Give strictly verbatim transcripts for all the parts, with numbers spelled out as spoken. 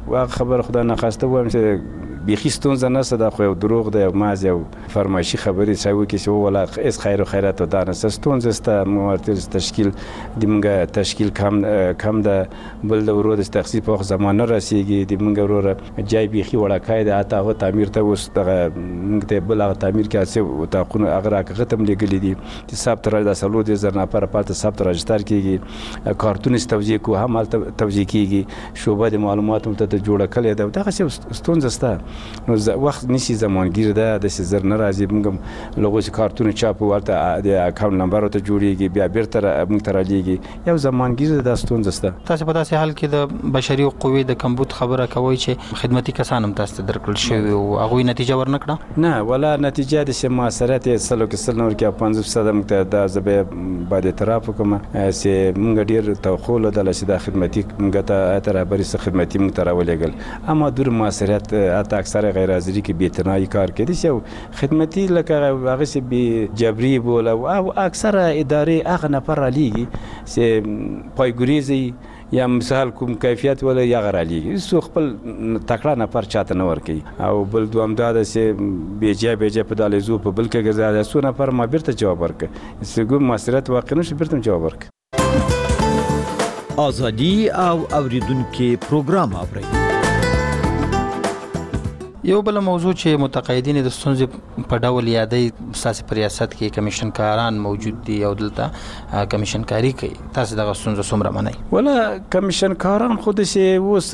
هغه خبره خدای ناخواسته وایم چې بیخي ستونزه نشته، دا خو یو دروغ دی، محض یو فرمایشي خبرې چې وکړي چې ووله هېڅ خیر و خیرات و دا نشته، ستونزه شته. موارد تشکیل د موږ تشکیل کم کم ده. بل د ورور د تخصیص په وخت زمان نه رسېږي، د موږ وروره جای بیخي وړکی دی، حتی هغه تعمیر ته اوس دغه موږ ته بل هغه تعمیر کې هسې اتاقونه هغه راکغه ته هم لیږلي دي چې ثبت د څلور دېرش زره نفره په هلته ثبت راجستر کېږي، کارتونه چې توزیع کوو هم هلته توزیع کېږي، شعبه د معلوماتو ته جوړه کړې ده. دغسې ستونزه شته، نو وخت نیسي، زمانګیر ده، داسې زر نه راځي. موږ هم له هغو چې کارتونه چاپو هلته د اکاونټ نمبر ورته جوړېږي، بیا بېرته موږ ته رالیږي، یو زمانګیر ده، دا ستونزه شته. تاسې په داسې حال کې د بشري قوې د کمبود خبره کوئ چې خدمتي کسان هم تاسو ته درکړل شوي او هغوی نتیجه ورنه کړه؟ نه، ولا نتیجه داسې مؤثریت یې سلو کې سل نه ورکوي او پنځه فیصده موږ ته دا زه به باید اعتراف وکړم چې موږ ډېر توقع لرله چې دا خدمتي موږ ته ته رهبري څه خدمتي موږ ته راولېږل، اما دور مؤثریت حتی اکثر غیر حاضري کې بېاعتنایي کار کوي چې خدمتي لکه هغسې بې جبري بوله او اکثره ادارې هغه نفر رالیږي چې پایګوریزي یا مثال کوم کیفیت ولا یا غرالیږي، سو خپل تکړه نفر چاته نه ورکوي. او بل دوام دا ده چې بیجا بیجا په دالیزو په بل کې ګرځي، سو نفر ما بیرته جواب ورکوي، سګو مسرت واقع نشي بیرته جواب ورکوي. ازادي او اوریدونکو پروګرام اوري. یو بل موضوع چې متقاعدین د ستونزې په ډول یادوي، ستاسې په ریاست کې کمیشن کاران موجود دي او دلته کمیشن کاري کوي، تاسې دغه ستونزه څومره منئ؟ ولا کمیشن کاران خو داسې اوس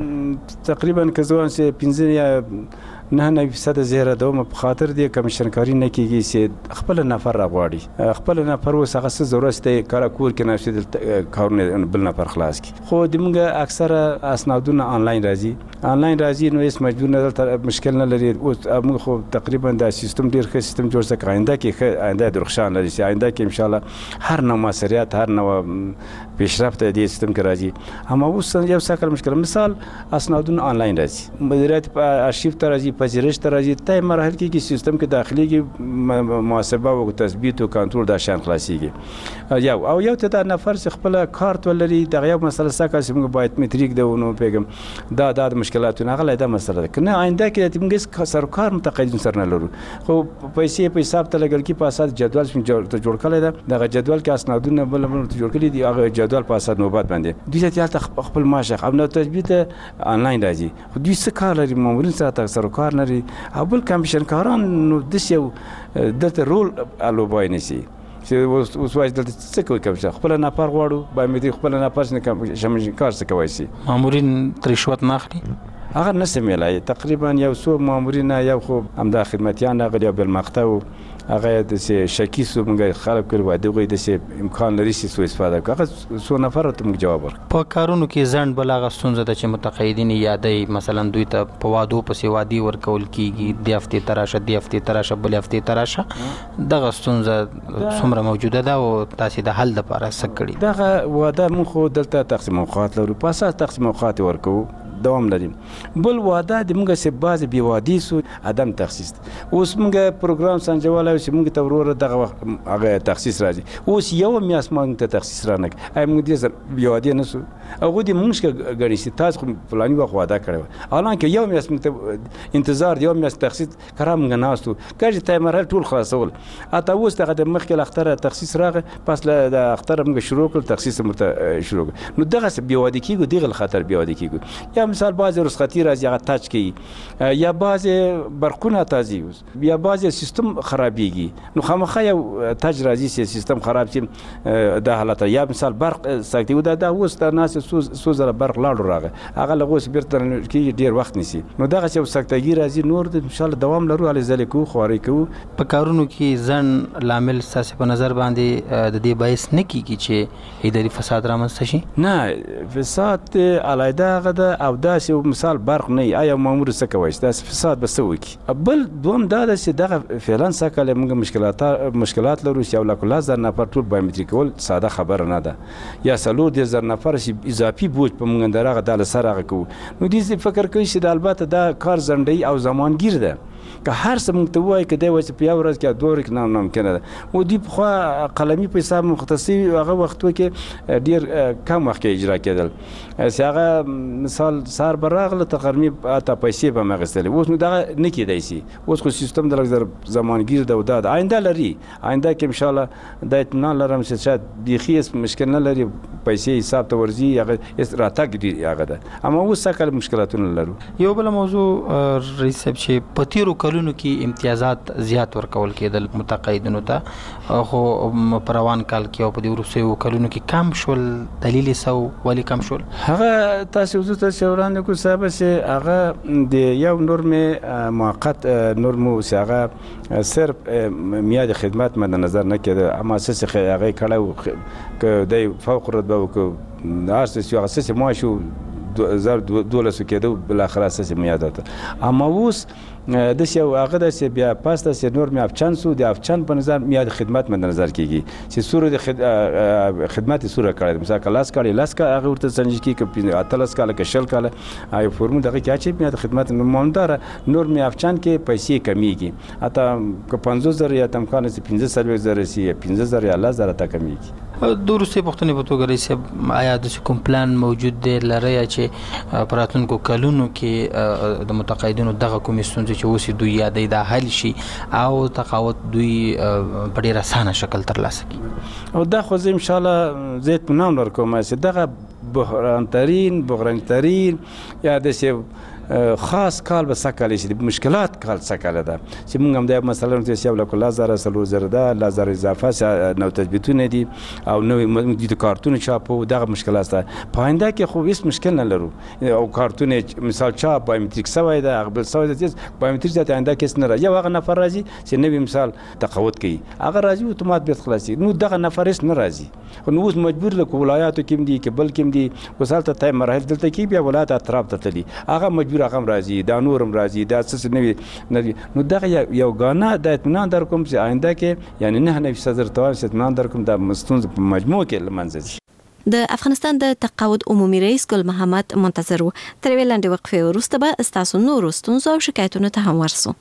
تقریبا که زه وایم چې پنځه یا نه نه فیصده زیره دومه په خاطر دې کمیشن کاري نه کېږي چې خپل نفر راغواړي، خپل نفر اوس هغه څه ضرورت دی کار کور کې نشي دلته کارونه بل نفر خلاص کړي. خو د موږ اکثره اسنادونه آنلاین راځي، آنلاین راځي، نو هېڅ مجبور نه دلته مشکل نه لري. اوس موږ خو تقریبا دا سیستم ډېر ښه سیستم جوړ څه آینده کې ښه آینده درخشان لري چې آینده کې انشاءالله هر نوع مؤثریت هر نوع پیشرفت دې سیستم کې راځي. اما اوس یو څه کار مشکل، مثال اسنادونه آنلاین راځي، مدیریت په ارشیف ته راځي، پذیرش ته راځي، ته مرحله کې کې سیستم کې داخليږي، محاسبه او تثبیت او کنټرول دا شان خلاصيږي. یو او یو ته دا نفر چې خپل کارت ولري دغه یو مسله سکه چې موږ باید مټریک دی ونو پیغام دا د مشکلاتونه غلې دا مسله ده کنه آینده کې موږ سرکار متقاعدین سره نه لرو، خو پیسې په حساب ته لګل کې په اساس جدول څنګه جوړ کړی دا دغه جدول کې اسنادونه بل بل جوړ کړی دی، هغه جدول په اساس نوبت باندې دوی ته خپل ماشخ او نو تثبیت آنلاین راځي. خو دوی څه کار لري، مامورین سره سرکار لري او بل کمیشن کاران نو داسې یو دلته رول الوبای نشي چې اوس وایي دلته څه کوي، کمیشن خپل نفر غواړو باید خپل نفر څنګه کار څه کوي سي مامورین رشوت نه اخلي، هغه نه سمېلای تقریبا یو څو مامورین یو خو همدا خدمتیان غړي بل مقطع هغه د شکی سو موږ خلک کړو و دغه د امکان لري چې سو استفاده کوي، هغه سو نفر ته موږ جواب ورک. په کارونو کې ځند بل هغه ستونزه ده چې متقاعدین یادې مثلا دوی ته په وادو پسې وادي ورکول کیږي، د هفتې تراشه د هفتې تراشه بل هفتې تراشه، دغه ستونزه څومره موجوده ده او تاسو د حل لپاره څه کړی؟ دغه واده موږ خو دلته تقسیم اوقات لرو، په اساس تقسیم اوقات ورکو دوام لري. بل واده د موږ سه باز بي وادي سو عدم تخصیص، اوس موږ پروګرام سنجواله چې موږ ته ورور دغه هغه تخصیص راځي، اوس یو میاس موږ ته تخصیص رانک اي موږ دې بي وادي نه سو هغه دې موږ غړي چې تاسو فلاني وخت واده کړو، الان کې یو میاس موږ ته انتظار یو میاس تخصیص کرام موږ ناستو کاږي ته مرحله ټول خلاصول، اته اوس دغه د مخکې اختر تخصیص راغی، پس له د اختر موږ شروع کړ تخصیص مت شروع نو دغه بي وادي کېږي دغه خطر بي وادي کېږي. یا مثال بعض رخصتي راځي هغه تاج کوي، یا بعض برقونه تازي یا بعض سیستم خرابېږي، نو خامخا یو تاج راځي چې سیستم خراب شي د حالت، یا مثال برق سکتي و دا د اوس د ناس سو زره برق لاړو راغی هغه لغوس بیرته کې ډیر وخت نیسي، نو دغه چې سکتګي راځي نور د ان شاء الله دوام لرو علي ذلیکو خواري کو. په کارونو کې ځن لامل ساسي په نظر باندې د دې باعث نه کیږي چې اداري فساد رامنځته شي؟ نه، فساد علایده غده او داسې مثال برق نه آیا مامور څه کوي داسې فساد به څه وکړي. بل دوم دا ده چې دغه فعلا څه کله موږ مشکلات مشکلات لرو چې یو لاک لزر نفر ټول بایومټریک کول ساده خبره نه ده، یا څلور د زر نفر چې اضافي بوج په موږ درغه د سره کوو، نو دې فکر کوي چې د البته دا کار زنډي او زمانګیر ده که هر څه موږ ته ووایي که دی وایي چې په یوه ورځ کې دوه ورځې کې ناممکنه ده. و دوی پخوا قلمي په حساب مختص وي، هغه وختو کې ډېر کم وخت کې اجرا کېدل، چې هغه مثال سهار به راغله تر غرمې حتی پیسې به هم اخیستلې. اوس نو دغه نه کېدی شي، اوس خو سیستم د لږ زر زمانګیر ده او دا ده آینده لري، آینده کې انشاءالله دا اطمینان لرم چې شاید بیخي هېڅ مشکل نه لري، پیسې حساب ته ورځي، هغه هېڅ راتګ ډېر هغه ده. اما اوس څه کله مشکلاتونه لرو. یو بله موضوع رئیس صاحب چې په تېرو کلونو کې امتیازات زیات ورکول کېدل متقاعدینو ته، خو په روان کال کې او په دې وروستیو کلونو کې کم شول. دلیل یې څه و، ولې کم شول؟ هغه تاسې حضور ته چې وړاندې کړو صاحبه چې هغه د یو نورم موقت نورم و چې هغه صرف میاد خدمت مد نظر نه کېده، اما څه چې هغه کړی و که دی فوق رتبه و که هر څه چې هغه څه چې معاش و زر دولسو کېده و بالاخره څه چې میاد ده. اما اوس داسې یو هغه ده چې بیا پاس ده چې نور مې افچان سو، د افچان په نظر میاد خدمت مد نظر کېږي چې سوره د خدمت سوره کړی ده، مثلا که لاس کړی لاس کړی هغه ورته سنجش کېږي، که اتلس کاله که شل کاله یو فورمول دغه کې اچوي میاد خدمت مانداره. نور مې افچان کې پیسې کمیږي، حتی که پنځوس زره یا تمکان چې پنځه څلوېښت زره شي یا پنځه زره یا لس زره ته کمیږي. د وروستۍ پوښتنې په توګه رئیس صاحب، آیا داسې کوم پلان موجود دی لرئ چې په راتلونکو کلونو کې د متقاعدینو دغه کومې ستونزې چې اوس دوی یادوي دا حل شي او تقاعد دوی په ډېر اسانه شکل ترلاسه کړي؟ او دا خو زه انشاءالله زه اطمینان ورکوم چې دغه بحرانترین بحرانترین یا داسې خاص کال به څه کالی شي، مشکلات کال څه کاله ده چې موږ هم دا مثلا چې یو لک لس زره څلور زره ده، لس زره اضافه نو تثبیتونه دي او نوې د کارتونو چاپ، دغه مشکلات ده. په آینده کې خو هېڅ مشکل نه لرو، او کارتونه مثال چاپ بایومتریک سوی ده، هغه بل سوی ده، بایومتریک ذات آینده کې هېڅ نه راځي. یو هغه نفر راځي چې نوی مثال تقاعد کوي، هغه راځي اتومات بیرته خلاصي، نو دغه نفر هېڅ نه راځي. نو اوس مجبور ده که ولایاتو کې هم دي که بل کې هم دي، اوس هلته ته مراحل دلته کې بیا ولایت اطراف ته تلي، هغه مجبور هغه هم راځي، دا نورم راځي، دا څه نه وي. نو دغه یو ګانه د اطمینان در کوم چې آینده کې یعنی نه نوي فیصد زر اطمینان در کوم د ستونزې په مجموع کې له منځه ځي. د افغانستان د تقاعد عمومي رئیس ګل محمد منتظر و. تر یوې لنډې وقفې وروسته به ستاسو نورو ستونزو او شکایتونو ته هم ورسو.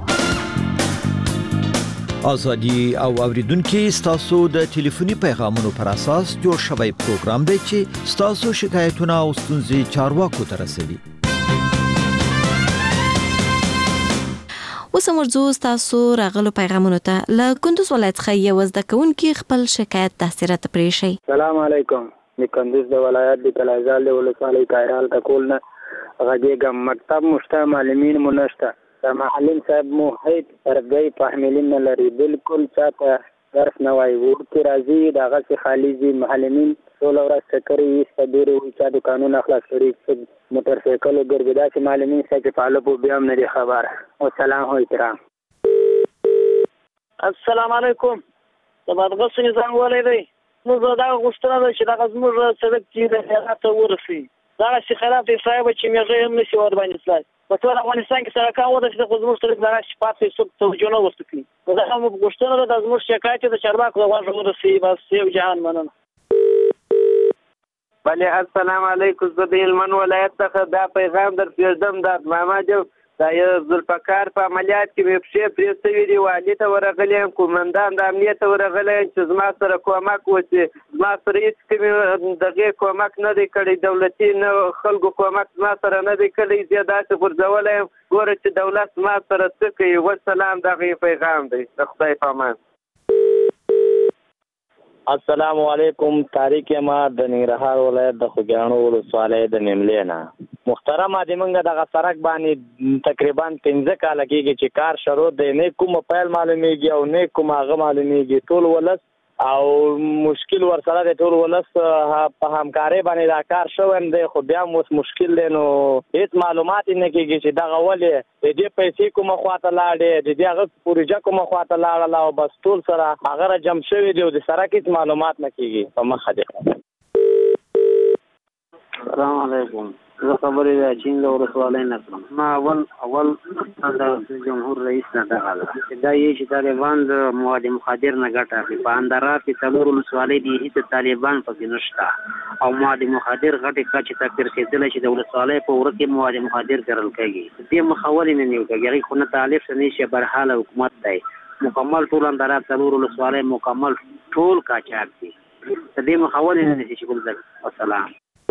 ازادي او اوریدونکو ستاسو د ټلیفوني پیغامونو پر اساس جوړ شوی پروګرام دی چې ستاسو شکایتونه او ستونزې چارواکو ته رسوي. اوس مرزو ستاسو راغلو پیغامونو ته له کندوز ولایت څخه یو زده کوونکی خپل شکایت تاسو راته پریشي. السلام علیکم، د کندوز د ولایت د کلاځال ولسوالۍ کایرال تکول نه غږیږم. مکتب مشته معلمین مو نشته، د معلم صاحب مو هیڅ تربیه فهمیلین نه لري، بالکل چاته درس نه وایي، ورته راځي دغه څخه خالی دي معلمین ټول ورځ سکري استدوري وي چې د قانون اخلاص کړي موټر سایکل ګرځي، دا چې معلمین چې په اړه بیا هم نه دي خبر. او سلام او احترام. السلام علیکم. د بادغیس نظام ولې دی موږ دا غوښتنه ده چې دغه زموږ سړک چې د خیرات ورسي، دا چې خیرات یې صاحب چې میغه هم نشي ور باندې سلای په ټول افغانستان کې سړکان وده چې د زموږ سړک لاره شپږ څو توجه نه وستکي. دا هم غوښتنه ده د زموږ شکایت د چارواکو غوښتنه ورسي. بس یو جهان مننه. بله السلام علیکم. زه د هلمند ولایت څخه دا پیغام در پرېږدم. د ماما جو دا یو ذوالفقار په عملیات کې مې پښې پرې سوي دي، والي ته ورغلی یم، قومندان د امنیت ته ورغلی یم چې زما سره کومک وشي. زما سره هېڅ کومې دغې کومک نه دی کړی، دولتي نه خلکو کومک زما سره نه دی کړی. زه داسې غورځولی یم ګوره چې دولت زما سره څه کوي. وسلام. دغه پیغام دی. د خدای په امان. السلام علیکم. طارق ما د ننګرهار ولایت د خوږیاڼو ولسوالۍ د نیملې نه. محترمه د موږ دغه سړک باندې تقریبا پنځه کاله کېږي چې کار شروع دی، نه کومه پیل معلومیږي او نه کومه هغه معلومیږي. ټول ولس او مشکل ورسره دی، ټول ولس په همکارۍ باندې دا کار شوی دی، خو بیا هم اوس مشکل دی. نو هېڅ معلومات یې نه کېږي چې دغه ولې د دې پیسې کومه خواته لاړې، د دې هغه پروژه کومه خواته لاړله، او بس ټول سره هغه را جمع شوي دي او د سړک هېڅ معلومات نه کېږي. په مخه دی. السلام علیکم. زه خبرې د چین له ولسوالۍ نه کړم. ما اول اول د جمهور رئیس نه دغه ده چې دا یې چې طالبان د مواد مخدر نه ګټه اخلي. په اندراب کې څلور ولسوالۍ دي هېڅ طالبان پکې نشته او مواد مخدر غټې کچې ته پرېښودلی چې د ولسوالۍ په وره کې مواد مخدر کرل کېږي. دې مخه ولې نه نیول کېږي؟ هغې خو نه تالیف نه شي، برحاله حکومت دی مکمل ټول اندراب څلور ولسوالۍ مکمل ټول قاچاق دي. د دې مخه ولې نه نیسي چې ګل زر وسلام.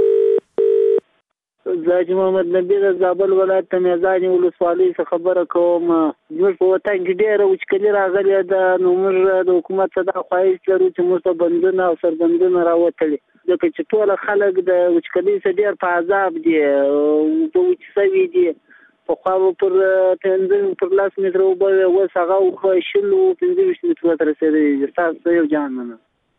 زه حاجي محمد نبي د زابل ولایت د میزانې ولسوالۍ څخه خبره کوم. زموږ په وطن کې ډېره وچکلي راغلې ده، نو موږ د حکومت څخه دا خواهش لرو چې موږ ته بندونه او سربندونه راوتلي، ځکه چې ټول خلک د وچکلۍ څخه ډېر په عذاب دي، اوبه وچ سوي دي. پخوا به پر پنځه پر لس متره اوبه وې، اوس هغه اوبه شلو پنځه ویشت مترو ته رسېدلي دي. ستاسو یو جان مننه.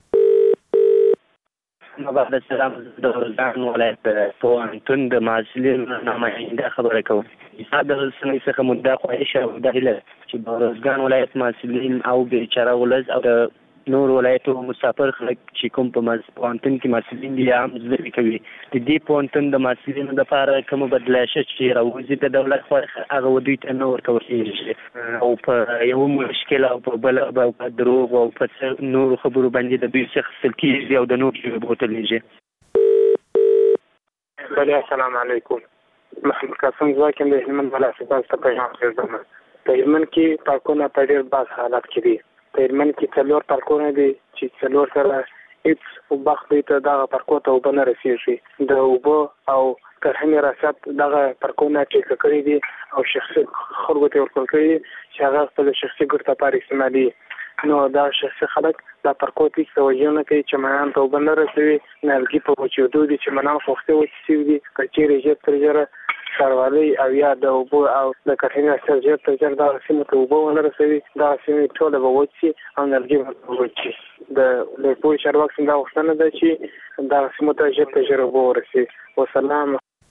بعد السلام د ارزګان ولایت پوهنتون د محصلینو نماینده خبره کوم. دا د رسنۍ څخه مدعا خواهش او دا هیله چې د ارزګان ولایت محصلین او بیچاره ولس او د نور ولایتو مسافر خلک چې کوم په پوهنتون کې محصلین دي هم زده کوي، د دې پوهنتون د محصلینو لپاره کومه بدلایشه چې راوځي د دولت خوا هغه دوی ته نه ورکول کېږي او په یو مشکل او په بل او په دروغ او په نورو خبرو باندې د دوی څخه اخیستل کېږي او د نورو ژبو بوتلېږي. بله السلام علیکم. محمد قاسم ځواکم د هلمند ولایت څخه پیغام پرېږدم. په هلمند کې پارکونه په ډېر بد حالت کې دي. په هلمند کې څلور پارکونه دي چې څلور سره هېڅ وخت دوی ته دغه پارکو ته اوبه نه رسېږي. د اوبه او کرهنې ریاست دغه پارکونه ټیکه کړي دي او شخصي خلکو ته ورکول کړي دي چې هغه خپل شخصي ګټو لپاره استعمالوي. نو دا شخصي خلک دا پارکو ته هېڅ توجه نه کوي، چمنان ته اوبه نه رسوي، نیالګي په وچېدو دي، چمنان پوښتې وچې شوي دي. که چېرې ژر تر ژره ښاروالۍ او یا د اوبو او د کرهنې ریاست ژر تر ژره دغه سیمو ته اوبه ونه رسوي، دغه سیمې ټوله به وچ شي او نیالګي به وچ شي. د لوی چارواکو څخه دا غوښتنه ده چې دغه سیمو ته ژر تر ژره اوبه ورسوي. وسلام.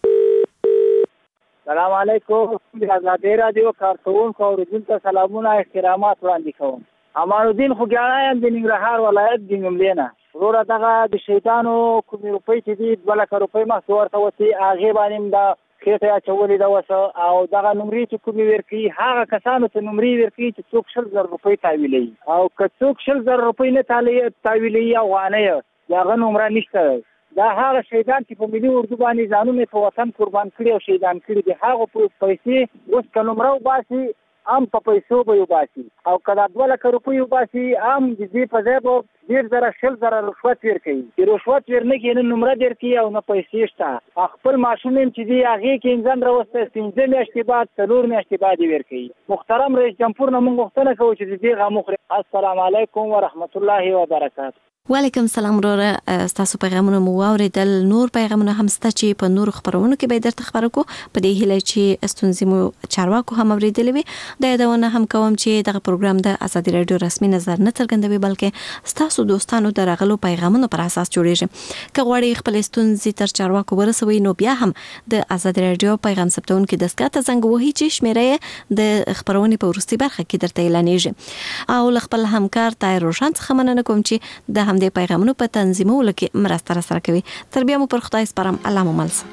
سلام علیکم. د ازادۍ راډیو کارکوونکو اورېدونکو ته سلامونه احترامات وړاندې کوم. امان الدین خوږیاڼی یم د ننګرهار ولایت د نوملې نه. وروره دغه د شیطانو کومې روپۍ چې دي دوه لکه روپۍ مخکې ورته وتې، هغې باندې م دا خېټه یې اچولې ده اوس، او دغه نمرې چې کومې ورکوي هغه کسانو ته نمرې ورکوي چې څوک شل زره روپۍ تاویلوي، او که څوک شل زره روپۍ نه تاویلوي افغانۍ د هغه نمره نشته. دا هغه شهیدان چې په ملي اردو باندې ځانونه په وطن قربان کړي او شهیدان کړي دي، هغه پیسې اوس که نمره وباسي هم په پیسو به یې وباسي، او که دا دوه لکه روپۍ وباسي هم د دې په ځای به ډېر زره شل زره رشوت ورکوي. چې رشوت ور نه کړي نه نمره درکوي او نه پیسې شته. خپل ماشوم چې دي هغې کې انځان راوستی پنځه میاشتې بعد څلور میاشتې بعد یې ورکوي. محترم رئیس جمهور نه موږ غوښتنه کوو چې د دې غم وخوري. السلام علیکم ورحمت الله وبرکاته. وعلیکم سلام وروره. ستاسو پیغامونه مو واورېدل. نور پیغامونه هم شته چې په نورو خپرونو کې به درته خبرو کو، په دې هیله چې ستونزې مو چارواکو هم اورېدلې وي. دا یادونه هم کوم چې دغه پروګرام د ازادي رادیو رسمي نظر نه څرګندوي، بلکې ستاسو دوستانو د راغلو پیغامونو پر اساس جوړیږي. که غواړئ خپل ستونزې تر چارواکو ورسوي، نو بیا هم د ازادي رادیو پیغام ثبتونکو دستګاه ته زنګ ووهئ چې شمیره د خپرونې په وروستۍ برخه کې درته اعلانېږي. او له خپل همکار طاهر روشن څخه مننه کوم چې د همدې پیغامونو په تنظیمولو کې مرسته راسره کوي. تر بیا مو پر خدای سپارم. الله مو مل شه.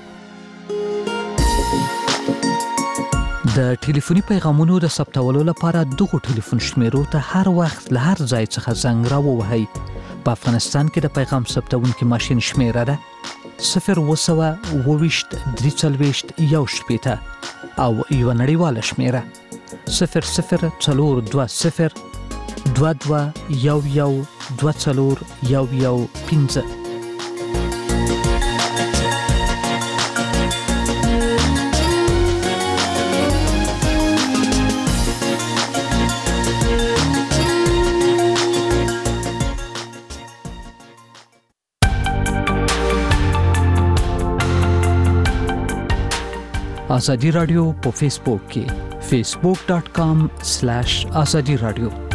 د ټلیفوني پیغامونو د ثبتولو لپاره دغه ټلیفون شمیرو ته هر وخت له هر ځای څخه زنګ راووهئ. په افغانستان کې د پیغام ثبتونکي ماشین شمیره ده صفر اووه سوه اووه ویشت درې څلوېښت یو شپېته او یوه نړیواله شمیره صفر صفر څلور دوه صفر دوه دوه یو یو دوه څلور یو یو پنځه. آزادی رادیو په فیسبوک کې facebook.com slash azadi radio